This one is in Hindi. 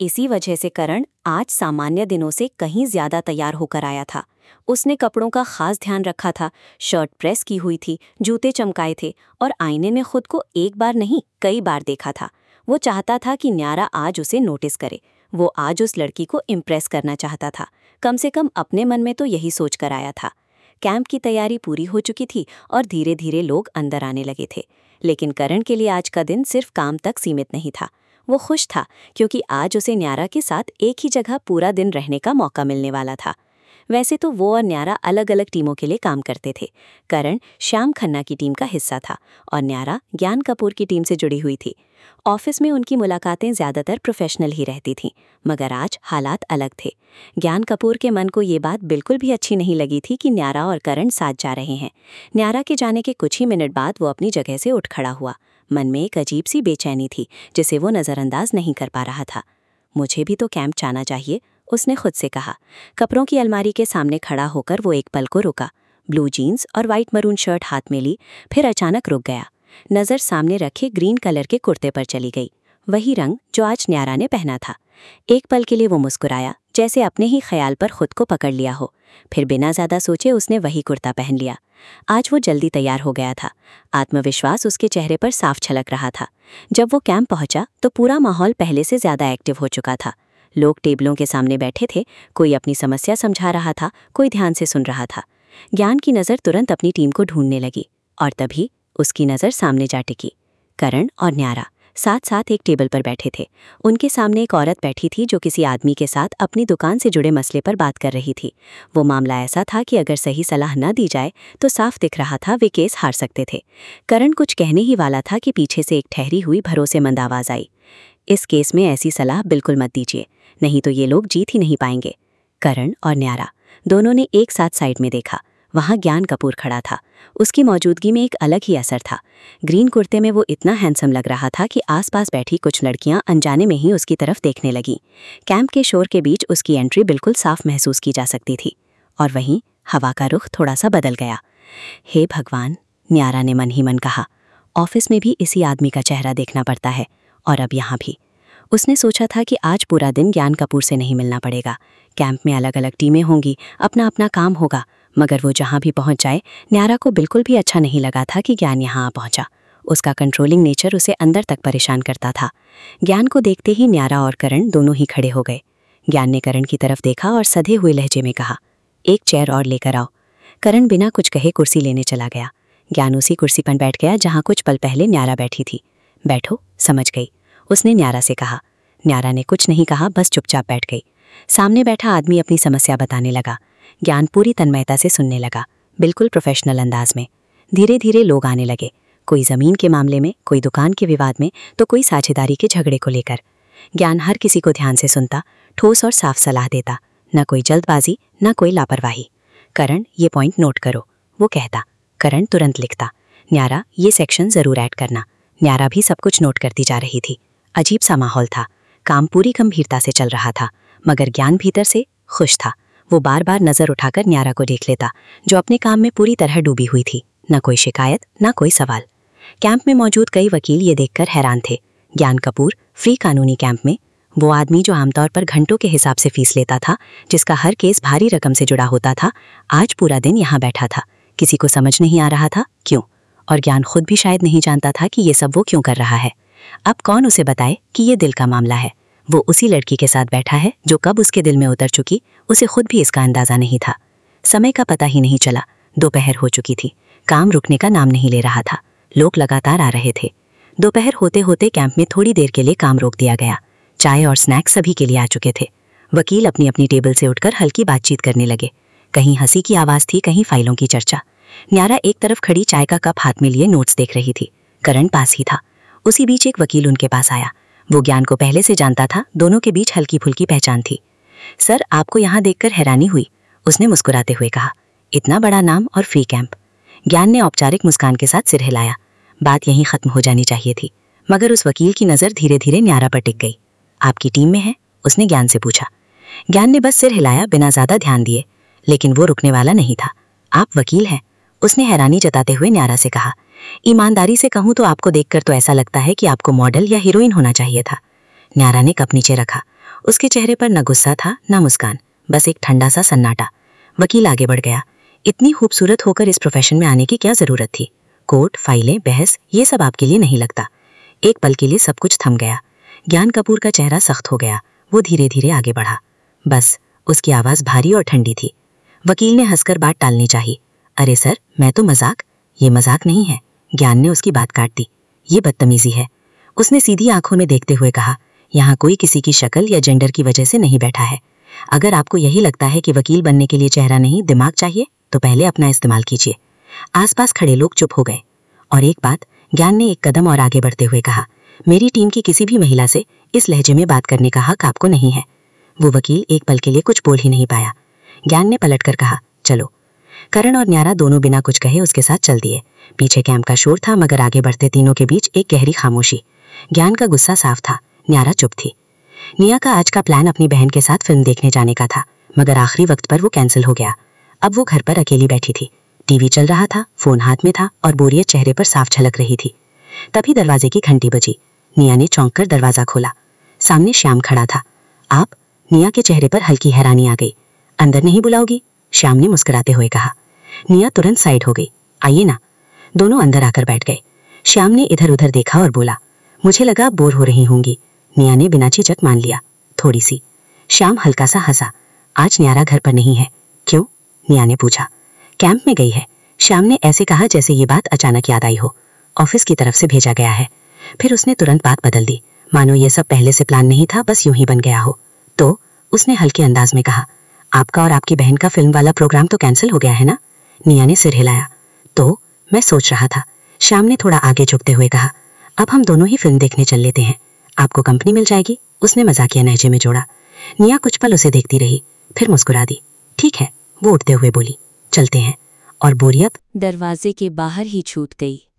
इसी वजह से करण आज सामान्य दिनों से कहीं ज्यादा तैयार होकर आया था। उसने कपड़ों का खास ध्यान रखा था, शर्ट प्रेस की हुई थी, जूते चमकाए थे और आईने में खुद को एक बार नहीं कई बार देखा था। वो चाहता था कि न्यारा आज उसे नोटिस करे। वो आज उस लड़की को इम्प्रेस करना चाहता था। कम से कम अपने मन में तो यही सोच कर आया था। कैंप की तैयारी पूरी हो चुकी थी और धीरे धीरे लोग अंदर आने लगे थे। लेकिन करण के लिए आज का दिन सिर्फ काम तक सीमित नहीं था। वो खुश था क्योंकि आज उसे न्यारा के साथ एक ही जगह पूरा दिन रहने का मौका मिलने वाला था। वैसे तो वो और न्यारा अलग अलग टीमों के लिए काम करते थे। करण श्याम खन्ना की टीम का हिस्सा था और न्यारा ज्ञान कपूर की टीम से जुड़ी हुई थी। ऑफिस में उनकी मुलाकातें ज्यादातर प्रोफेशनल ही रहती थीं, मगर आज हालात अलग थे। ज्ञान कपूर के मन को ये बात बिल्कुल भी अच्छी नहीं लगी थी कि न्यारा और करण साथ जा रहे हैं। न्यारा के जाने के कुछ ही मिनट बाद वो अपनी जगह से उठ खड़ा हुआ। मन में एक अजीब सी बेचैनी थी जिसे वो नज़रअंदाज नहीं कर पा रहा था। मुझे भी तो कैंप जाना चाहिए, उसने खुद से कहा। कपड़ों की अलमारी के सामने खड़ा होकर वो एक पल को रुका। ब्लू जीन्स और वाइट मरून शर्ट हाथ में ली, फिर अचानक रुक गया। नज़र सामने रखे ग्रीन कलर के कुर्ते पर चली गई, वही रंग जो आज न्यारा ने पहना था। एक पल के लिए वो मुस्कुराया, जैसे अपने ही ख्याल पर खुद को पकड़ लिया हो। फिर बिना ज़्यादा सोचे उसने वही कुर्ता पहन लिया। आज वो जल्दी तैयार हो गया था। आत्मविश्वास उसके चेहरे पर साफ छलक रहा था। जब वो कैंप पहुंचा तो पूरा माहौल पहले से ज़्यादा एक्टिव हो चुका था। लोग टेबलों के सामने बैठे थे, कोई अपनी समस्या समझा रहा था, कोई ध्यान से सुन रहा था। ज्ञान की नज़र तुरंत अपनी टीम को ढूंढने लगी और तभी उसकी नज़र सामने जा टिकी। करण और न्यारा साथ साथ एक टेबल पर बैठे थे। उनके सामने एक औरत बैठी थी जो किसी आदमी के साथ अपनी दुकान से जुड़े मसले पर बात कर रही थी। वो मामला ऐसा था कि अगर सही सलाह न दी जाए तो साफ दिख रहा था वे केस हार सकते थे। करण कुछ कहने ही वाला था कि पीछे से एक ठहरी हुई भरोसेमंद आवाज़ आई। इस केस में ऐसी सलाह बिल्कुल मत दीजिए, नहीं तो ये लोग जीत ही नहीं पाएंगे। करण और न्यारा दोनों ने एक साथ साइड में देखा। वहाँ ज्ञान कपूर खड़ा था। उसकी मौजूदगी में एक अलग ही असर था। ग्रीन कुर्ते में वो इतना हैंडसम लग रहा था कि आसपास बैठी कुछ लड़कियां अनजाने में ही उसकी तरफ देखने लगीं। कैंप के शोर के बीच उसकी एंट्री बिल्कुल साफ महसूस की जा सकती थी। और वहीं हवा का रुख थोड़ा सा बदल गया। हे भगवान, न्यारा ने मन ही मन कहा। ऑफिस में भी इसी आदमी का चेहरा देखना पड़ता है और अब यहाँ भी। उसने सोचा था कि आज पूरा दिन ज्ञान कपूर से नहीं मिलना पड़ेगा। कैंप में अलग अलग टीमें होंगी, अपना अपना काम होगा, मगर वो जहाँ भी पहुँच जाए, न्यारा को बिल्कुल भी अच्छा नहीं लगा था कि ज्ञान यहाँ आ पहुँचा। उसका कंट्रोलिंग नेचर उसे अंदर तक परेशान करता था। ज्ञान को देखते ही न्यारा और करण दोनों ही खड़े हो गए। ज्ञान ने करण की तरफ देखा और सधे हुए लहजे में कहा, एक चेयर और लेकर आओ। करण बिना कुछ कहे कुर्सी लेने चला गया। ज्ञान उसी कुर्सी पर बैठ गया जहाँ कुछ पल पहले न्यारा बैठी थी। बैठो, समझ गई, उसने न्यारा से कहा। न्यारा ने कुछ नहीं कहा, बस चुपचाप बैठ गई। सामने बैठा आदमी अपनी समस्या बताने लगा। ज्ञान पूरी तन्मयता से सुनने लगा, बिल्कुल प्रोफेशनल अंदाज में। धीरे धीरे लोग आने लगे, कोई ज़मीन के मामले में, कोई दुकान के विवाद में, तो कोई साझेदारी के झगड़े को लेकर। ज्ञान हर किसी को ध्यान से सुनता, ठोस और साफ सलाह देता, न कोई जल्दबाजी, न कोई लापरवाही। करण, ये पॉइंट नोट करो, वो कहता। करण तुरंत लिखता। न्यारा, ये सेक्शन ज़रूर ऐड करना। न्यारा भी सब कुछ नोट करती जा रही थी। अजीब सा माहौल था। काम पूरी गंभीरता से चल रहा था, मगर ज्ञान भीतर से खुश था। वो बार बार नज़र उठाकर न्यारा को देख लेता, जो अपने काम में पूरी तरह डूबी हुई थी। न कोई शिकायत, न कोई सवाल। कैंप में मौजूद कई वकील ये देखकर हैरान थे। ज्ञान कपूर फ्री कानूनी कैंप में, वो आदमी जो आमतौर पर घंटों के हिसाब से फीस लेता था, जिसका हर केस भारी रकम से जुड़ा होता था, आज पूरा दिन यहाँ बैठा था। किसी को समझ नहीं आ रहा था क्यों, और ज्ञान खुद भी शायद नहीं जानता था कि ये सब वो क्यों कर रहा है। अब कौन उसे बताए कि ये दिल का मामला है। वो उसी लड़की के साथ बैठा है जो कब उसके दिल में उतर चुकी, उसे खुद भी इसका अंदाजा नहीं था। समय का पता ही नहीं चला। दोपहर हो चुकी थी। काम रुकने का नाम नहीं ले रहा था। लोग लगातार आ रहे थे। दोपहर होते होते कैंप में थोड़ी देर के लिए काम रोक दिया गया। चाय और स्नैक्स सभी के लिए आ चुके थे। वकील अपनी अपनी टेबल से उठकर हल्की बातचीत करने लगे। कहीं हंसी की आवाज़ थी, कहीं फाइलों की चर्चा। न्यारा एक तरफ खड़ी चाय का कप हाथ में लिए नोट्स देख रही थी। करण पास ही था। उसी बीच एक वकील उनके पास आया। वो ज्ञान को पहले से जानता था, दोनों के बीच हल्की फुल्की पहचान थी। सर, आपको यहाँ देखकर हैरानी हुई, उसने मुस्कुराते हुए कहा। इतना बड़ा नाम और फ्री कैंप। ज्ञान ने औपचारिक मुस्कान के साथ सिर हिलाया। बात यहीं खत्म हो जानी चाहिए थी, मगर उस वकील की नज़र धीरे धीरे न्यारा पर टिक गई। आपकी टीम में है, उसने ज्ञान से पूछा। ज्ञान ने बस सिर हिलाया, बिना ज़्यादा ध्यान दिए। लेकिन वो रुकने वाला नहीं था। आप वकील हैं, उसने हैरानी जताते हुए न्यारा से कहा। ईमानदारी से कहूँ तो आपको देखकर तो ऐसा लगता है कि आपको मॉडल या हीरोइन होना चाहिए था। न्यारा ने कप नीचे रखा उसके चेहरे पर न गुस्सा था न मुस्कान, बस एक ठंडा सा सन्नाटा। वकील आगे बढ़ गया। इतनी खूबसूरत होकर इस प्रोफेशन में आने की क्या जरूरत थी? कोर्ट, फाइलें, बहस, ये सब आपके लिए नहीं लगता? एक पल के लिए सब कुछ थम गया। ज्ञान कपूर का चेहरा सख्त हो गया। वो धीरे धीरे आगे बढ़ा। बस, उसकी आवाज़ भारी और ठंडी थी। वकील ने हंसकर बात टालनी चाहिए। अरे सर, मैं तो मजाक। ये मजाक नहीं है। ज्ञान ने उसकी बात काट दी। ये बदतमीजी है। उसने सीधी आंखों में देखते हुए कहा, यहाँ कोई किसी की शक्ल या जेंडर की वजह से नहीं बैठा है। अगर आपको यही लगता है कि वकील बनने के लिए चेहरा नहीं दिमाग चाहिए, तो पहले अपना इस्तेमाल कीजिए। आसपास खड़े लोग चुप हो गए। और एक बात, ज्ञान ने एक कदम और आगे बढ़ते हुए कहा, मेरी टीम की किसी भी महिला से इस लहजे में बात करने का हक आपको नहीं है। वो वकील एक पल के लिए कुछ बोल ही नहीं पाया। ज्ञान ने पलटकर कहा, चलो। करण और न्यारा दोनों बिना कुछ कहे उसके साथ चल दिए। पीछे कैंप का शोर था, मगर आगे बढ़ते तीनों के बीच एक गहरी खामोशी। ज्ञान का गुस्सा साफ था, न्यारा चुप थी। निया का आज का प्लान अपनी बहन के साथ फिल्म देखने जाने का था, मगर आखिरी वक्त पर वो कैंसिल हो गया। अब वो घर पर अकेली बैठी थी। टीवी चल रहा था, फोन हाथ में था और बोरियत चेहरे पर साफ झलक रही थी। तभी दरवाजे की घंटी बजी। निया ने चौंक कर दरवाजा खोला। सामने श्याम खड़ा था। आप? निया के चेहरे पर हल्की हैरानी आ गई। अंदर नहीं बुलाओगी? श्याम ने मुस्कुराते हुए कहा। निया तुरंत साइड हो गई। आइए ना। दोनों अंदर आकर बैठ गए। श्याम ने इधर उधर देखा और बोला, मुझे लगा आप बोर हो रही होंगी। निया ने बिना झिझक मान लिया, थोड़ी सी। श्याम हल्का सा हंसा। आज न्यारा घर पर नहीं है। क्यों? निया ने पूछा। कैंप में गई है। श्याम ने ऐसे कहा जैसे ये बात अचानक याद आई हो। ऑफिस की तरफ से भेजा गया है। फिर उसने तुरंत बात बदल दी, मानो ये सब पहले से प्लान नहीं था, बस यूं ही बन गया हो। तो उसने हल्के अंदाज में कहा, आपका और आपकी बहन का फिल्म वाला प्रोग्राम तो कैंसिल हो गया है ना? निया ने सिर हिलाया। तो मैं सोच रहा था। श्याम ने थोड़ा आगे झुकते हुए कहा, अब हम दोनों ही फिल्म देखने चल लेते हैं। आपको कंपनी मिल जाएगी, उसने मजाकिया लहजे में जोड़ा। निया कुछ पल उसे देखती रही, फिर मुस्कुरा दी। ठीक है, वो उठते हुए बोली, चलते हैं। और बोरियत दरवाजे के बाहर ही छूट गई।